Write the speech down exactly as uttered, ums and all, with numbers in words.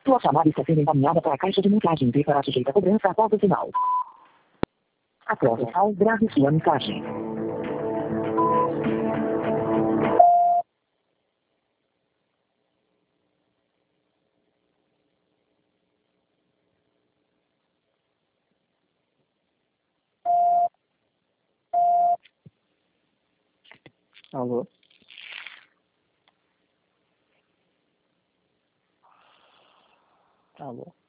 Sua chamada está sendo encaminhada para a caixa de mensagem e será sujeita a cobrança após o sinal. Após o sinal, grave sua mensagem. Alô? Alô?